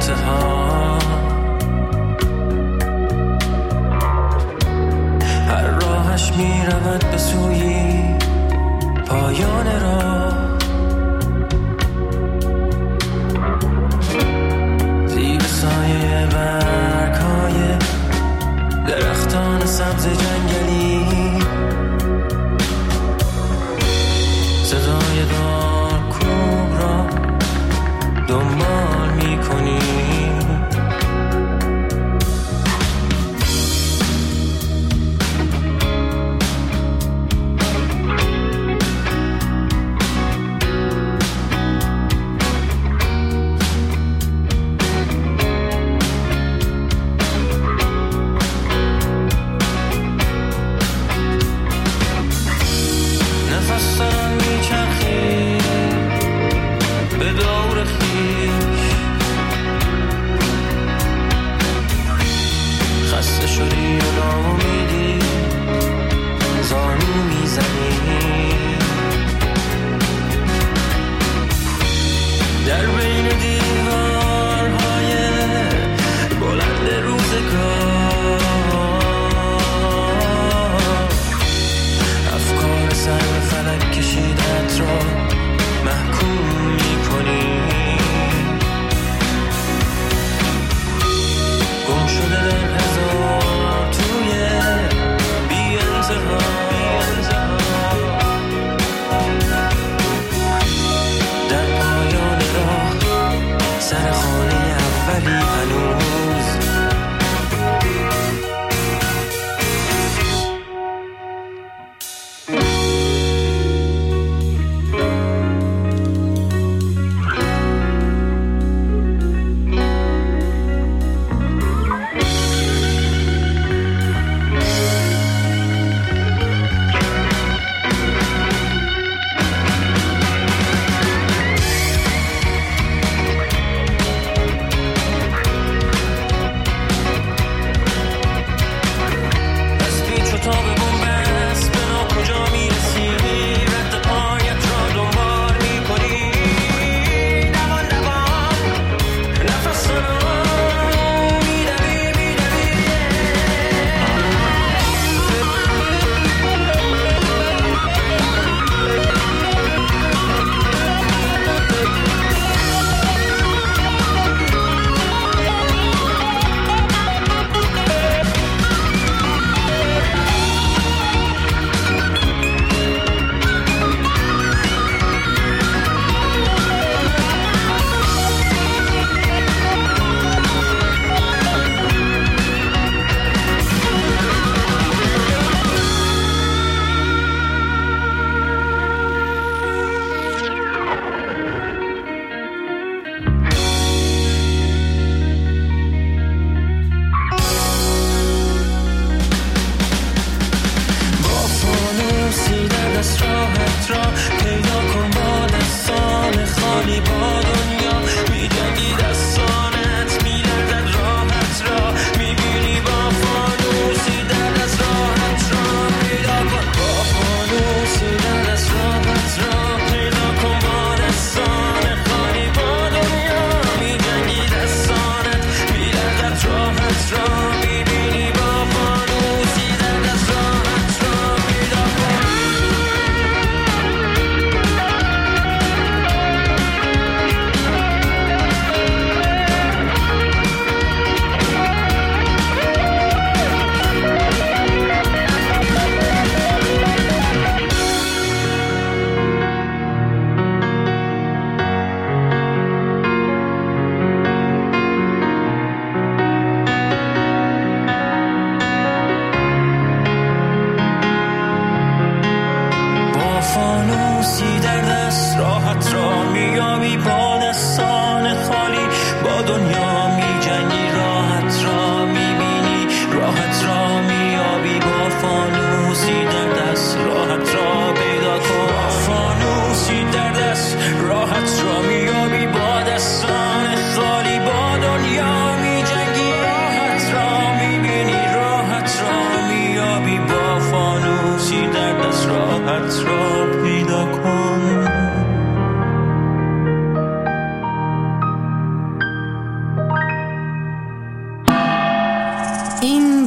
انتها، هر راهش میرود به سوی پایان راه. زیر سایه برگ‌های درختان سبز جنگلی صدای دارکوب را دنبال می‌کنی.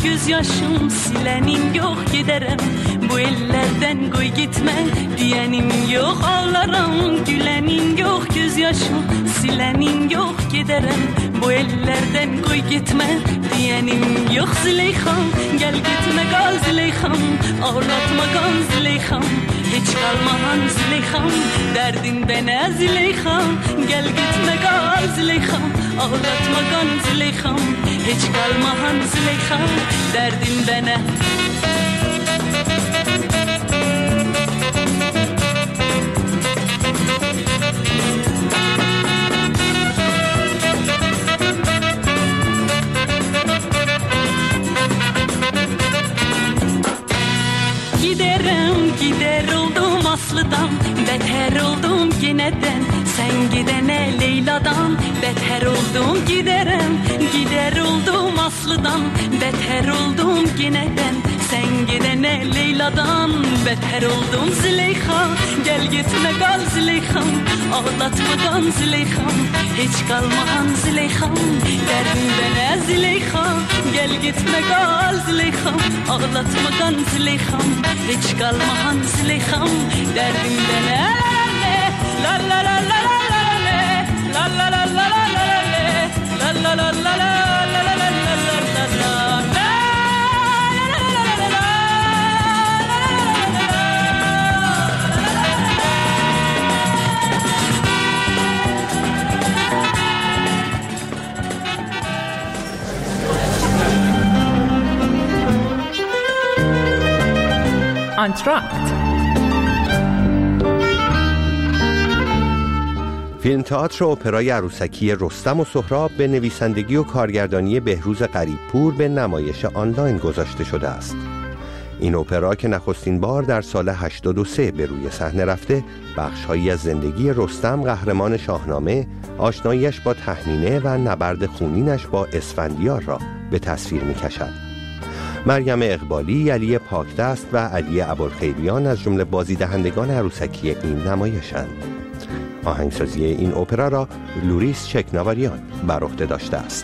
gözyaşım silenim yok giderim bu ellerden koy gitme diyenim yok ağlarım gülenim yok gözyaşım silenim yok giderim bu ellerden koy gitme diyenim yok Züleyxam gel gitme kal Züleyxam ağlatma kan Züleyxam hiç kalmahan Züleyxam derdin bana Züleyxam gel gitme kal Züleyxam ağlatma kan Züleyxam hiç kalmahan Züleyxam derdin bana Gider oldum Aslı'dan beter oldum yineden sen gidene Leyla'dan beter oldum gider oldum Aslı'dan beter oldum yineden sen gidene Leyla'dan beter oldum Züleyxa gel gitme kal Züleyxam ağlatma kan Züleyxam hiç kalmahan Züleyxam derdin bana Züleyxa gel gitme kal Züleyxam ağlatma kan Züleyxam hiç kalmahan Züleyxam derdin bana la la la la la la la la la la la la la la la انتراکت فیلم تئاتر اپرای عروسکی رستم و سهراب به نویسندگی و کارگردانی بهروز غریبپور به نمایش آنلاین گذاشته شده است. این اپرا که نخستین بار در سال 83 به روی صحنه رفته، بخش‌هایی از زندگی رستم قهرمان شاهنامه، آشناییش با تهمینه و نبرد خونینش با اسفندیار را به تصویر می‌کشد. مریم اقبالی، علی پاکدست و علی ابوالخیریان از جمله بازیدهندگان عروسکی این نمایشند. آهنگسازی این اپرا را لوریس چکناواریان بر عهده داشته است.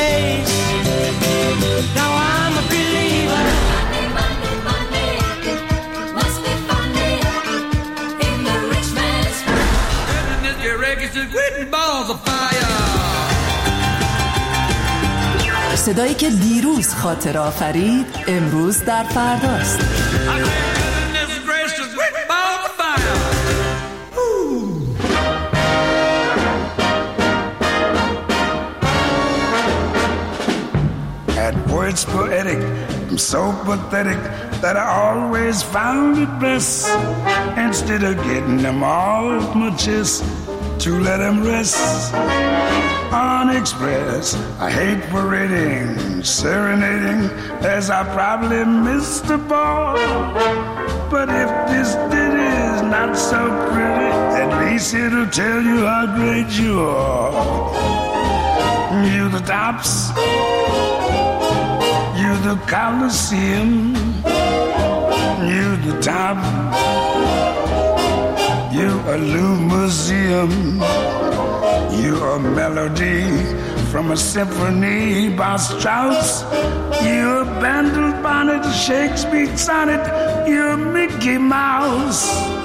face. Now I'm a believer. Money, money, must be funny in the rich man's balls of fire. صدایی که دیروز خاطر آفرید امروز در فرداست. At words poetic, I'm so pathetic that I always found it best, instead of getting them all off my chest, to let them rest. Unexpressed, I hate parading, serenading, as I probably missed the ball. But if this ditty is not so pretty, at least it'll tell you how great you are. You the tops, you the Colosseum, you the top, you a new museum, you a melody from a symphony by Strauss, you a Bandel bonnet, Shakespeare sonnet, you a Mickey Mouse,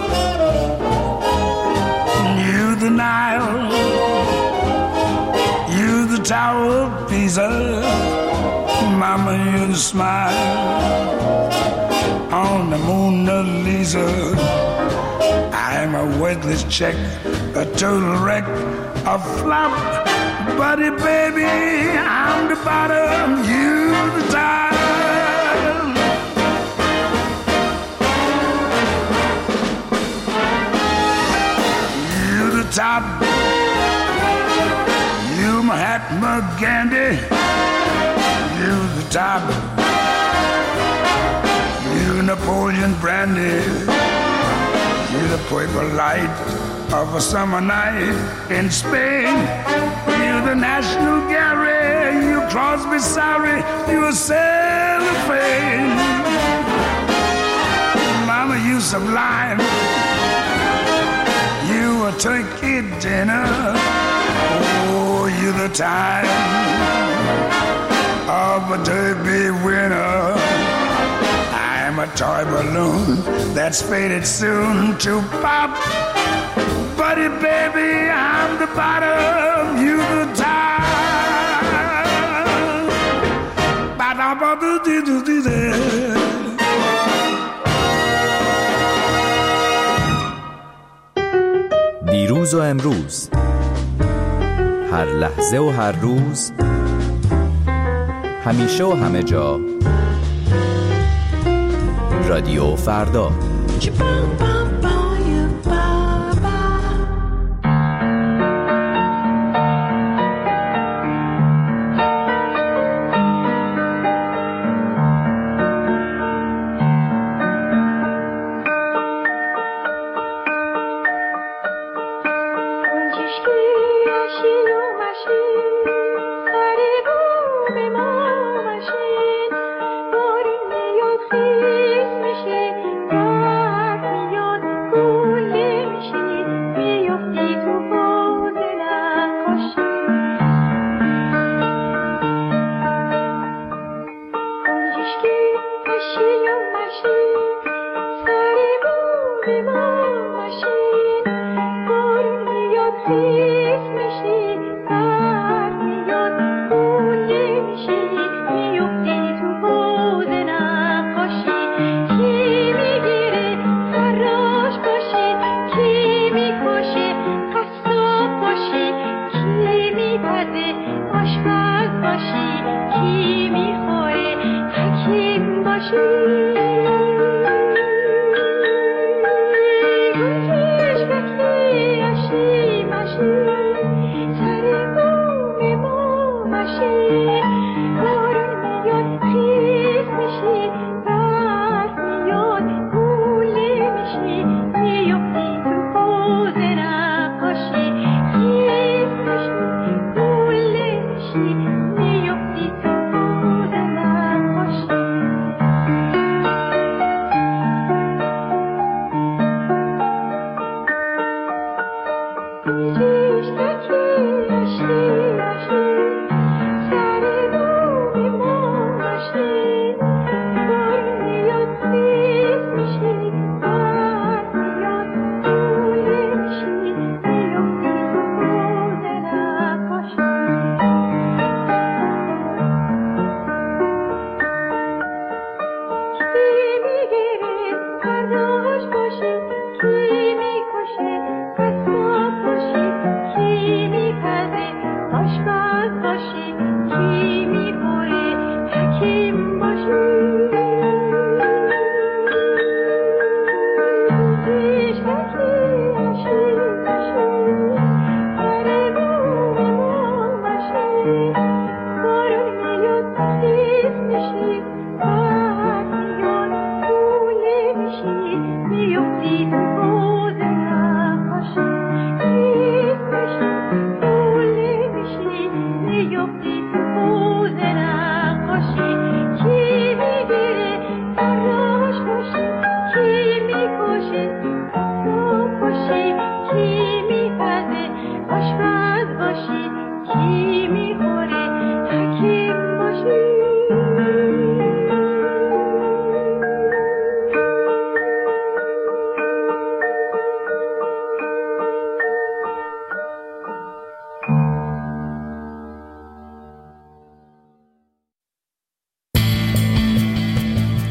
you the Nile, you the Tower of Pisa, Mama, you the smile on the Mona Lisa. I'm a worthless check, a total wreck, a flop. Buddy, baby, I'm the bottom, you the top. You the top. You Mahatma Gandhi. You the top. You Napoleon Brandy. You the purple light of a summer night in Spain. You the National Gallery. You Crosby, sorry. You a cellophane. Mama, you sublime. You a turkey dinner. Oh, you the time of a derby winner. I'm a toy balloon that's faded soon to pop. Buddy, baby, I'm the bottom, you the top. دیروز و امروز، هر لحظه و هر روز، همیشه و همه جا، رادیو فردا.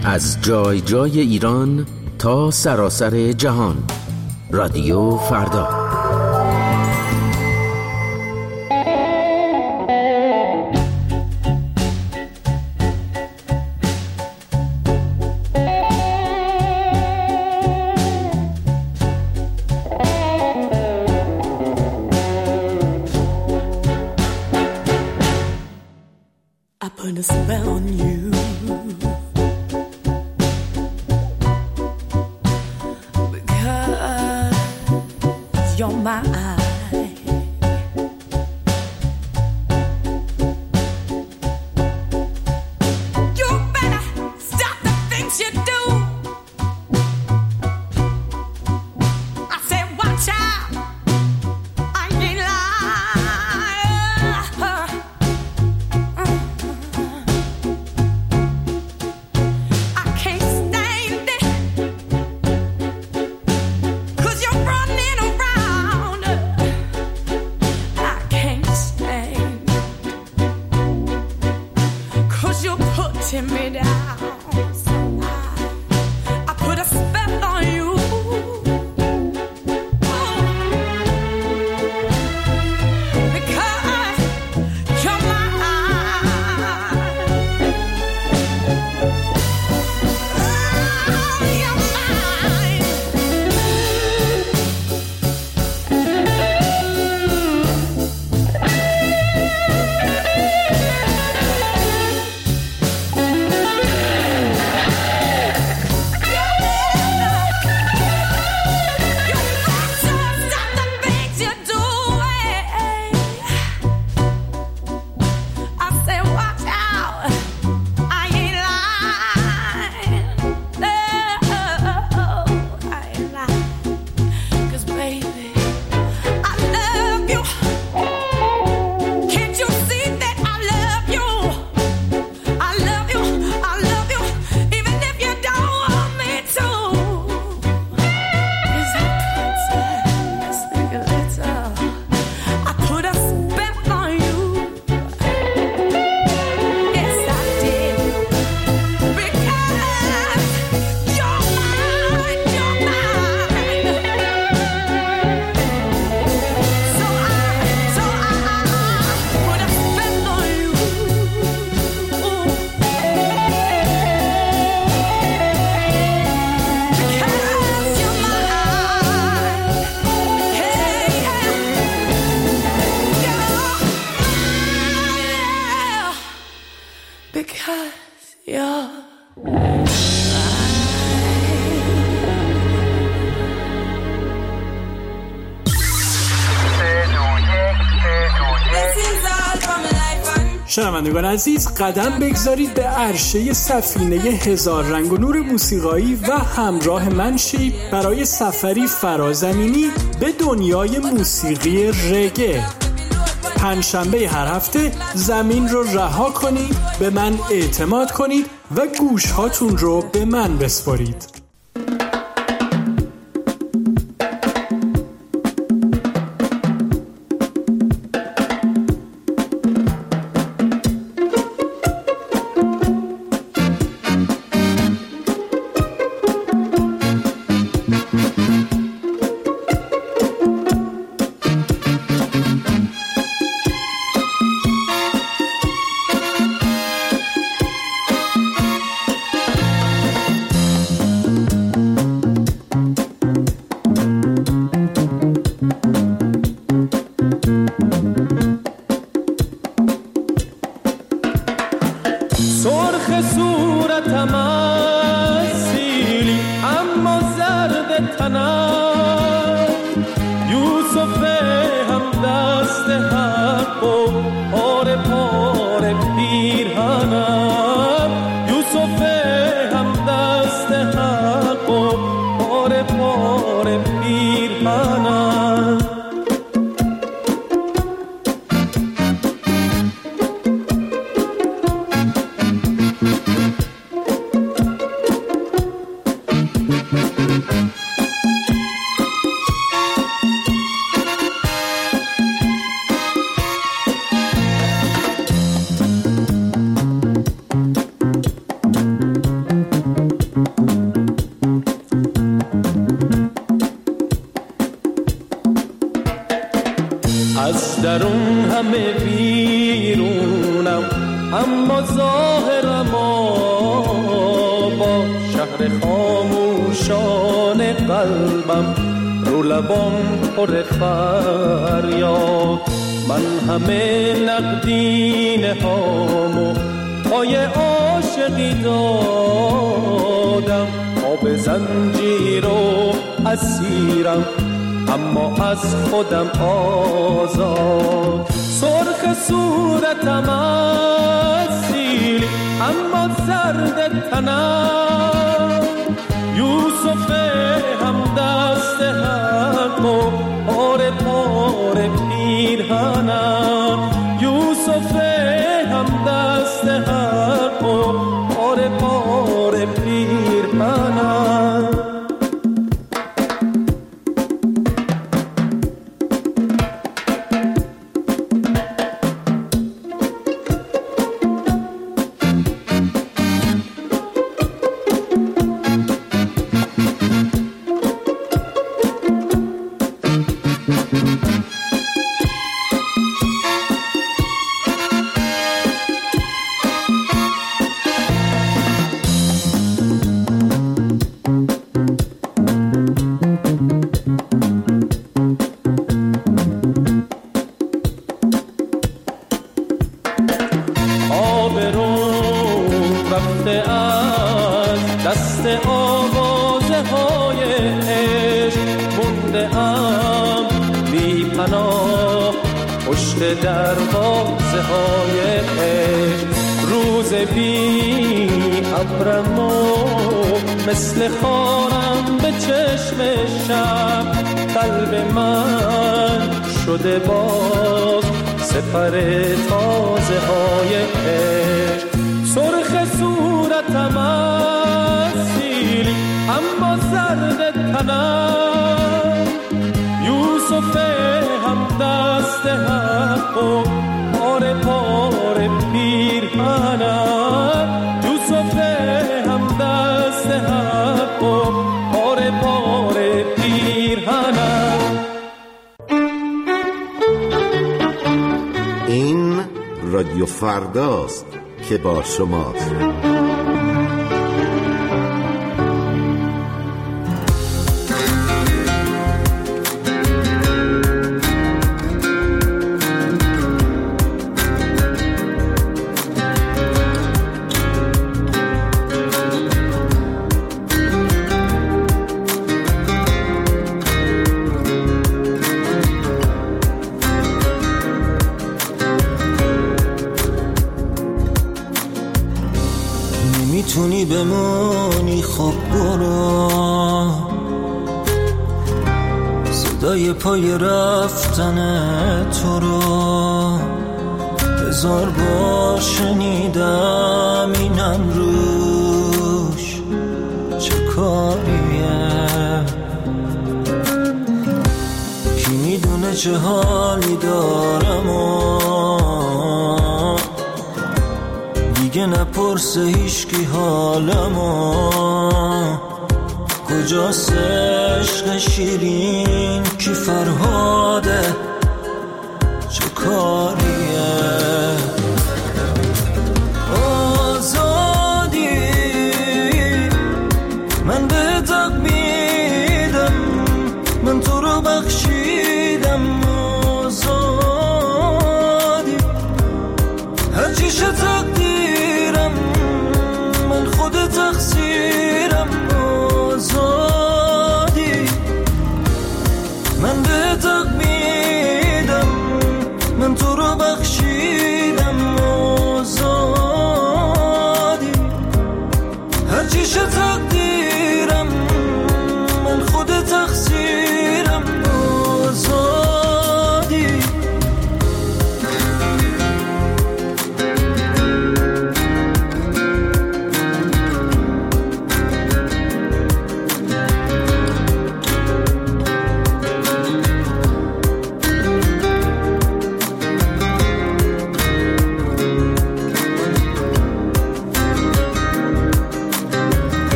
از جای جای ایران تا سراسر جهان. رادیو فردا. I put a spell on you. Because you're mine. You better stop the things you do. I said watch out. I ain't lying. I can't stand it. 'Cause you're running around. I can't stand it. 'Cause you're putting me down. So I put a spell on you. Because you're mine. You're mine. Stop the things you're doing. I said watch out. I ain't lying. No, I ain't lying. 'Cause baby, I love you. Can't you see that I love you? I love you. I love you. Even if you don't want me to. 'Cause I can't stand this little. I put a spell on you. Yes, I did. Because you're mine, you're mine. So I put a spell on you. Because you're mine. Hey, yeah. Because you're شنوندگان عزیز، قدم بگذارید به عرشه سفینه هزار رنگ و نور موسیقایی و همراه من شید برای سفری فرازمینی به دنیای موسیقی رگه. پنجشنبه هر هفته زمین رو رها کنید، به من اعتماد کنید و گوش هاتون رو به من بسپارید. سرخ صورتم سیلی اما زرد تنم یوسف هم دست حق و پاره پاره پیرهنم یوسف هم دست حق و پاره پاره پیرهنم اما ظاهرم با شهر خاموشان قلبم رو لبام پر فریاد. من همه نقدینه هامو پای عاشقی دادم، آب زنجیر و اسیرم اما از خودم آزاد. سرخ صورتم اسیری اما زرد تنم، یوسف هم دست حق و پاره پاره پیرهنم. یوسف هم دست حق و پاره پاره پیرهنم. دروازه های عشق. روز بی ابرم و مثل خارم به چشم شب، قلب من شده باز سپر تازه های عشق. سرخ صورتم اسیری اما زرد تنم، یوسف هم دست حق و پاره پاره پیرهنم. یوسف هم دست حق و پاره پاره پیرهنم. این رادیو فرداست که با شماست. نمیتونی بمونی خب برو، صدای پای رفتن تو رو هزار بار شنیدم، اینم روش چه کاریه؟ کی میدونه چه حالی دارم و دیگه نپرسه هیچکی حالمو. کجاست عشق شیرین کی فرهاده چه کاریه؟ آزادی من به تق میدم، من تو رو بخشیدم. آزادی هرچی شد تقدیرم، من خود تقصیرم. آزادی من به تق میدم، من تو رو بخشیدم. آزادی هرچی شد تقدیرم، من خود تقصیرم. آزادی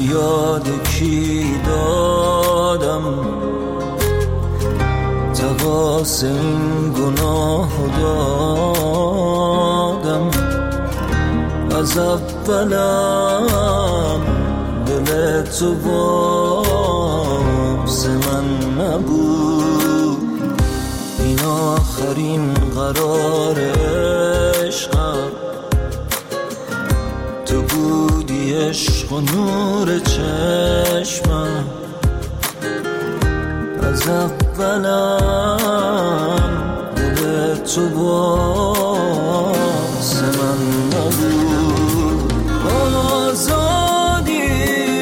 یاد کی دادم، واسه این گناه دادم، از اولم دل تو واسه من نبود. این آخرین قرار عشقم، تو بودی عشق و نور چشمم، از اولم دل تو واسه من نبود. آزادی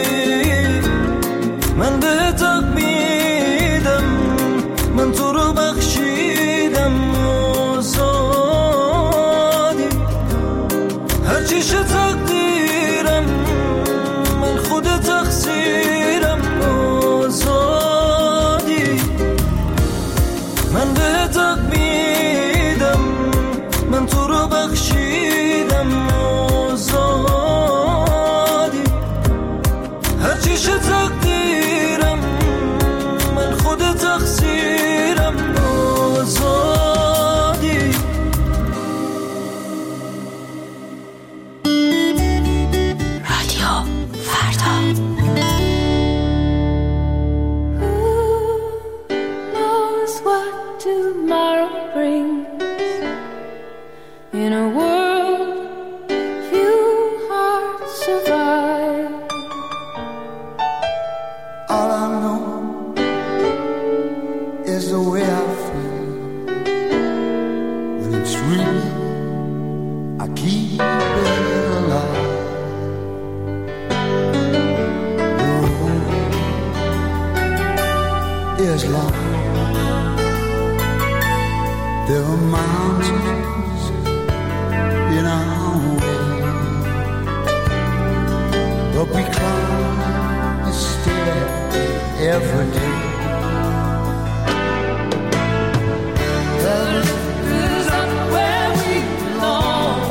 من به تقمیدم، من تو رو بخشیدم. آزادی هرچی شد تقدیرم، من خود تقصیرم. آزادی من به تقمیدم، من تو رو بخشیدم. آزادی هرچی شد تقدیرم، من خود تقصیرم. آزادی رادیو فردا. knows what tomorrow brings in a world few hearts survive. All I know is the way I feel when it's real. I keep it alive. The road is long. There are mountains in our way, but we climb a step every day. The lift is up where we belong,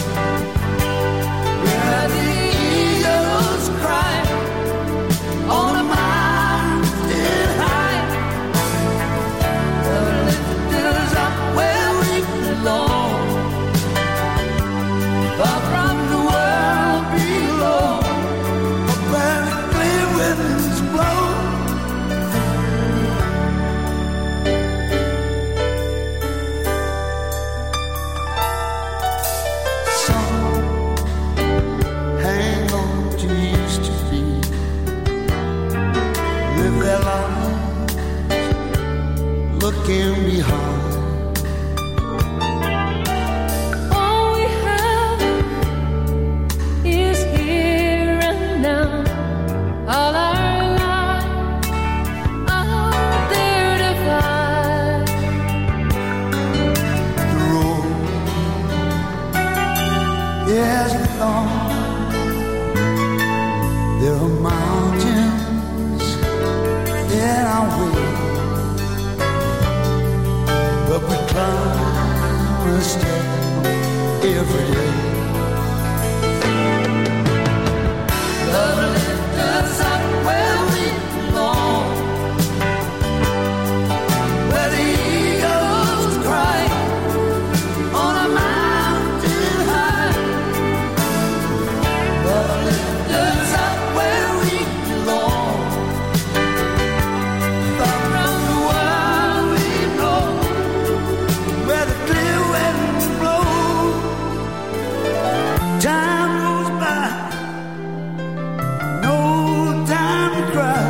where the eagles cry on a mountain high. The lift is up where we belong, far from the world below, Where the clear winds blow. Some hang on to used to be, live their lives looking behind. all we have is here and now. All our lives out there to find. The road is long. There are mountains in our way, but we climb a step every day. The lift us up where we belong, where the eagles cry on a mountain high. The lift us up where we belong, far from the world we know, Where the clear winds blow. Time goes by, no time to cry.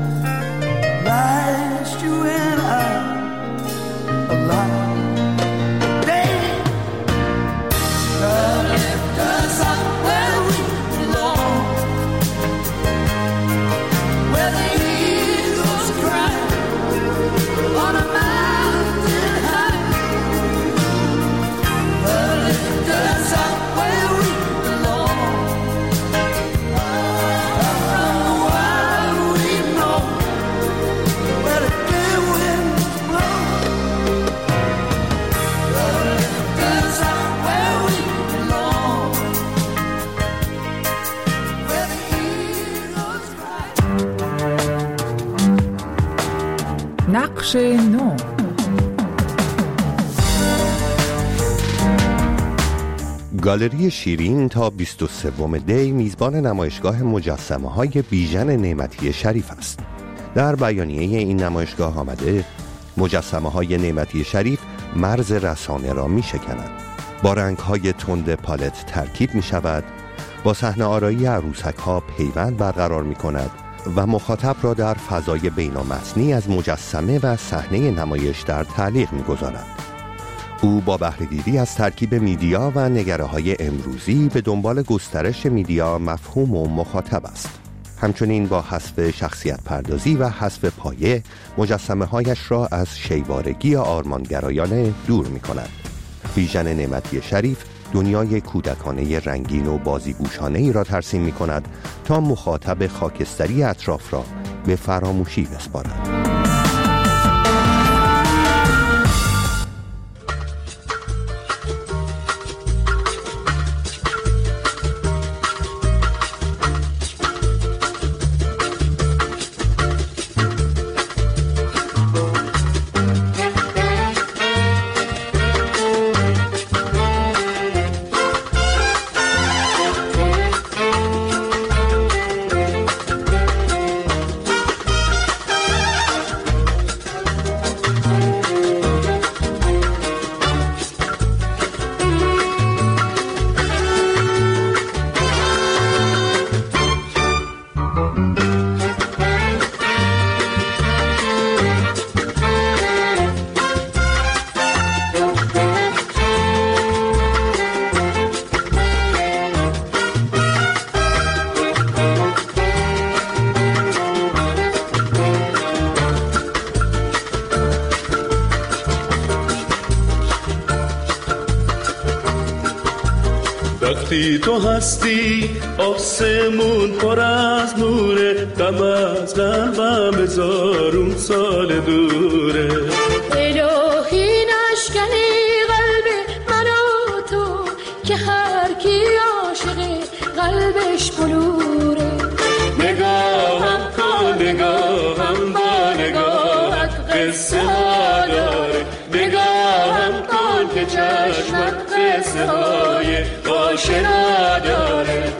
Life's you and I alive. Damn. lift us up where we belong, where the eagles cry on a mountain high. Lift us up where we belong, far from the world we know, Where the clear winds blow. lift us up where we belong, where the eagles cry. نقش نو گالری شیرین تا 23 دی میزبان نمایشگاه مجسمه‌های بیژن نعمتی شریف است. در بیانیه این نمایشگاه آمده مجسمه‌های نعمتی شریف مرز رسانه را می‌شکند. با رنگ‌های تند پالت ترکیب می‌شود، با صحنه آرایی عروسک‌ها پیوند برقرار می‌کند و مخاطب را در فضای بین‌المتنی از مجسمه و صحنه نمایش در تعلیق می‌گذارد. او با بهره‌گیری از ترکیب میدیا و نگره‌های امروزی به دنبال گسترش میدیا مفهوم و مخاطب است. همچنین با حذف شخصیت پردازی و حذف پایه مجسمه‌هایش را از شیوارگی آرمانگرایانه دور می‌کند. بیژن نعمتی شریف دنیای کودکانه رنگین و بازیگوشانه‌ای را ترسیم می‌کند تا مخاطب خاکستری اطراف را به فراموشی بسپارد. وقتی تو هستی آسمون پر از نوره، غم از قلبم هزارون سال دوره. الهی نشکنی قلب من و تو که هر کی عاشق قلبش بلوره. نگاهم کن نگاهم با نگاهت قصه ها داره، نگاهم کن که چشمت قصه های آشنا داره.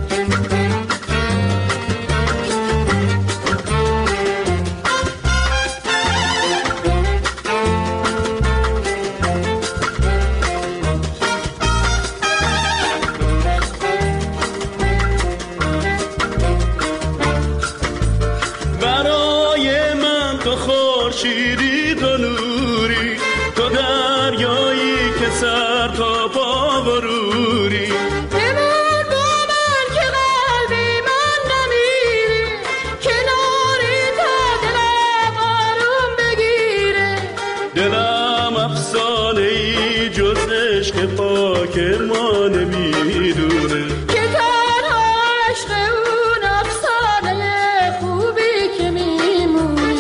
برای من تو خورشیدی، تو نوری، تو دریایی که سر تا پا بروری. بمون با من که قلبی من نمیره، کناری تا دلم آروم بگیره. دلم افسانه ای جز عشق پاک ما نمیدونه، که تنها عشق اون افسانه خوبی که میمونه.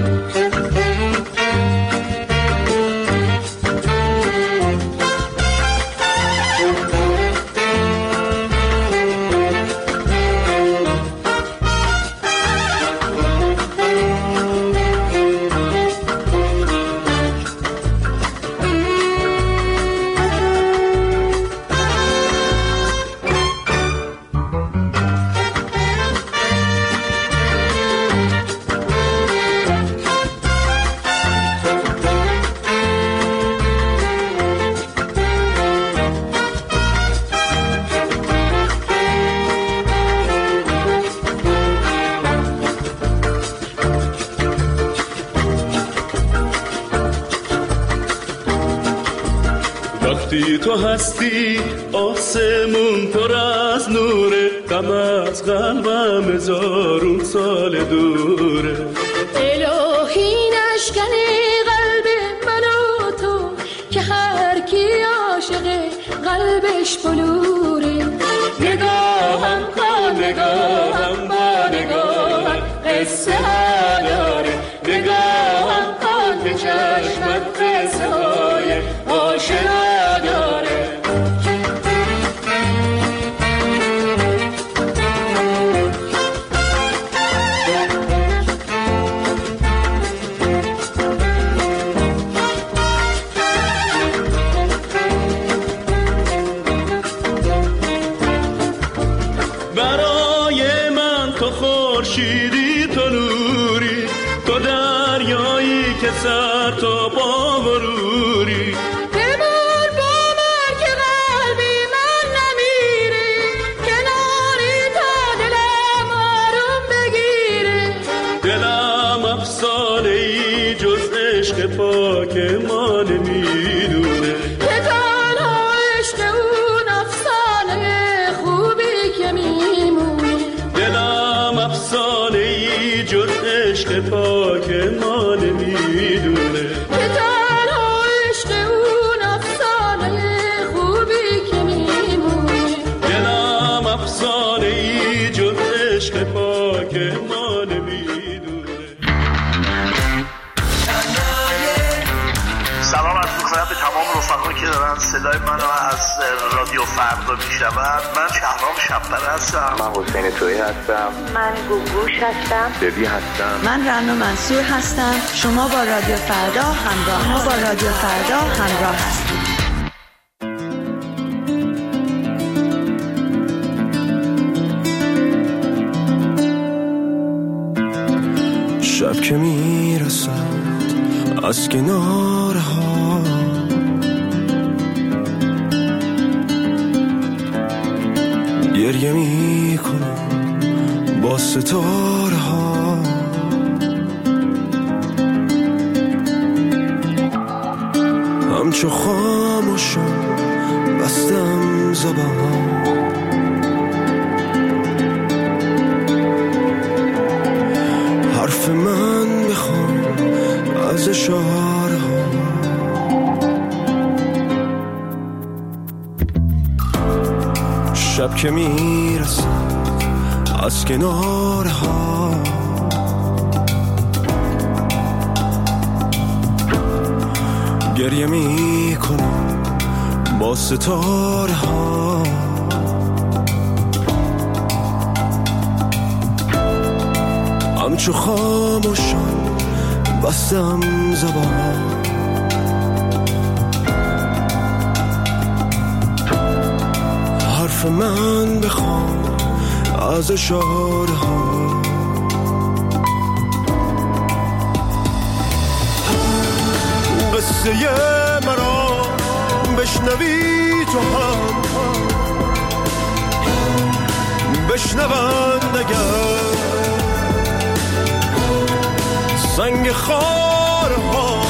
وقتی تو هستی آسمون پر از نوره، غم از قلبم هزارون سال دوره. الهی نشکنی قلب من و تو که هر کی عاشق قلبش بلوره. نگاهم کن نگاهم با نگاهت قصه ها داره، نگاهم کن که چشمت قصه های آشنا داره. رفقا که دارن صدای منو از رادیو فردا میشنون. من شهرام شب‌پره هستم. من حسین تویی هستم. من گوگوش هستم. ببی هستم. من رنا منصور هستم. شما با رادیو فردا همراه هستید. شب که میرسد از کنارها، گریه میکنم با ستاره ها. همچو خاموشم بستم زبان، حرف من بخوام از اشاره ها. شب که میرسه از کناره ها، گریه میکنم با ستاره ها. همچو خاموشم بستم زبان، حرف من بخوام از اشاره ها. قصه مرا بشنوی تو هم، بشنوند اگر سنگ خارها.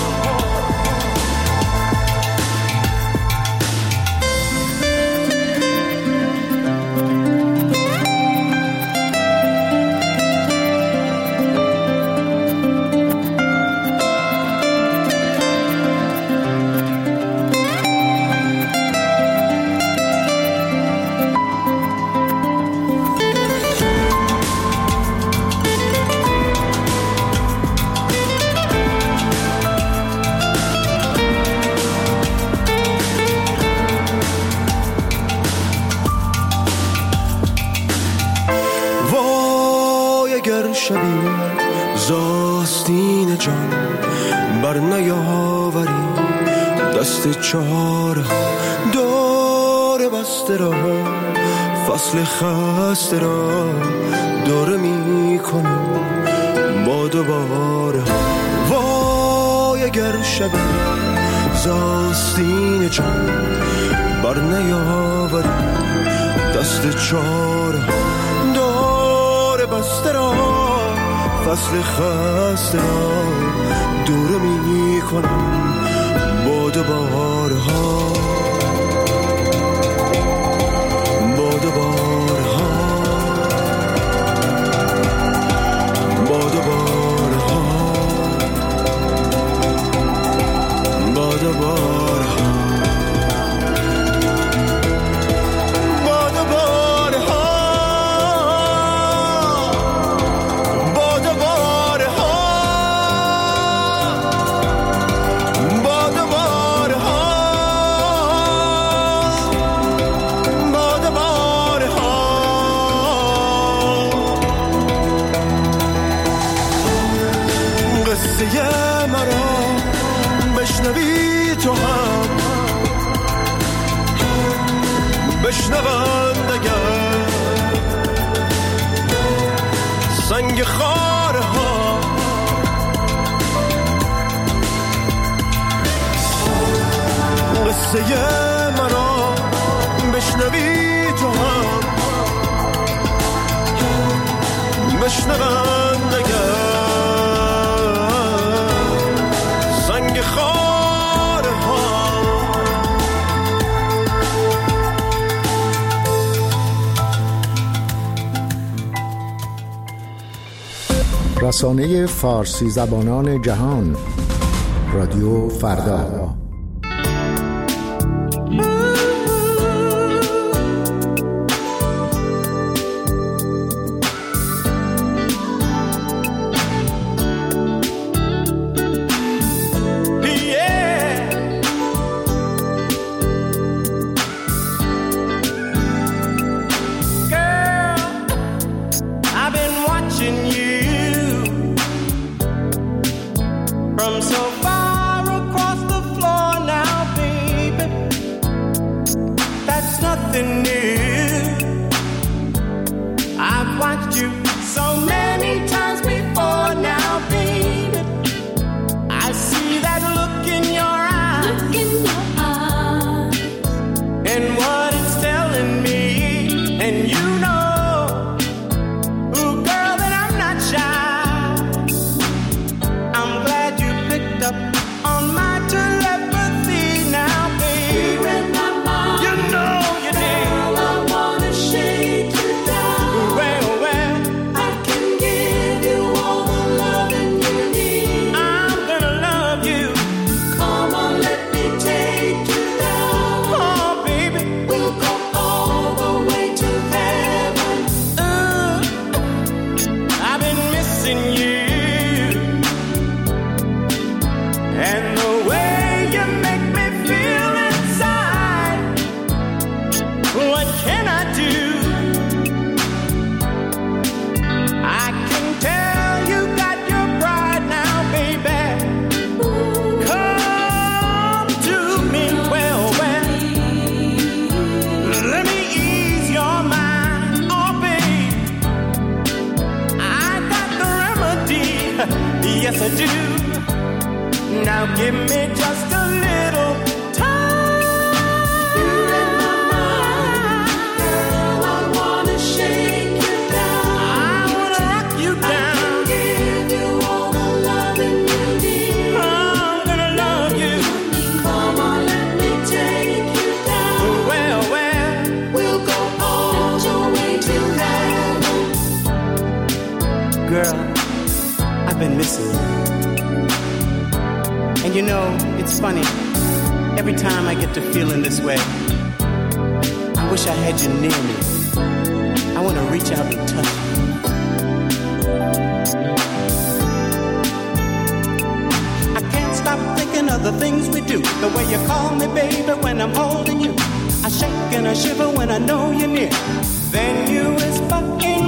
شبی زاستین جان بر نیاوری، دست چاره دور بسته را، فصل خسته را دوره می کنم با دوباره. وای اگر شبی زاستین جان بر نیاوری، دست چاره دور بسته را، فصل خسته را دوره می کنم با دوباره ها. با دوباره ها، با دوباره ها، با دوباره ها، با دوباره ها. بشنوی تو هم، بشنوند اگر سنگ خاره ها. قصه مرا بشنوی تو هم، بشنوند اگر سنگ خاره ها. رسانه فارسی زبانان جهان، رادیو فردا. nothing new. I've watched you so many times before now, baby. I see that look in your eyes, and what it's telling me. And you know, ooh, girl, that I'm not shy. I'm glad you picked up on my telepathy now, baby. You're in my mind. You know you did. Girl, I wanna shake you down. Well, I can give you all the loving you need. I'm gonna love you. Come on, let me take you down. Oh, baby, we'll go all the way to heaven. I've been missing you. And the way you make me feel inside, what can I do? I can tell you got your pride now, baby. Come to me, well, let me ease your mind, oh, babe. I got the remedy, yes I do. Now give me just a little time. You're in my mind. Girl, I wanna shake you down. I wanna rock you down. I can give you all the loving you need. I'm gonna love you. Come on, let me take you down. Well, we'll go all the way to heaven. Girl, I've been missing you. And you know, it's funny, every time I get to feeling this way, I wish I had you near me. I want to reach out and touch you. I can't stop thinking of the things we do. The way you call me, baby, when I'm holding you. I shake and I shiver when I know you're near. Then you whisper in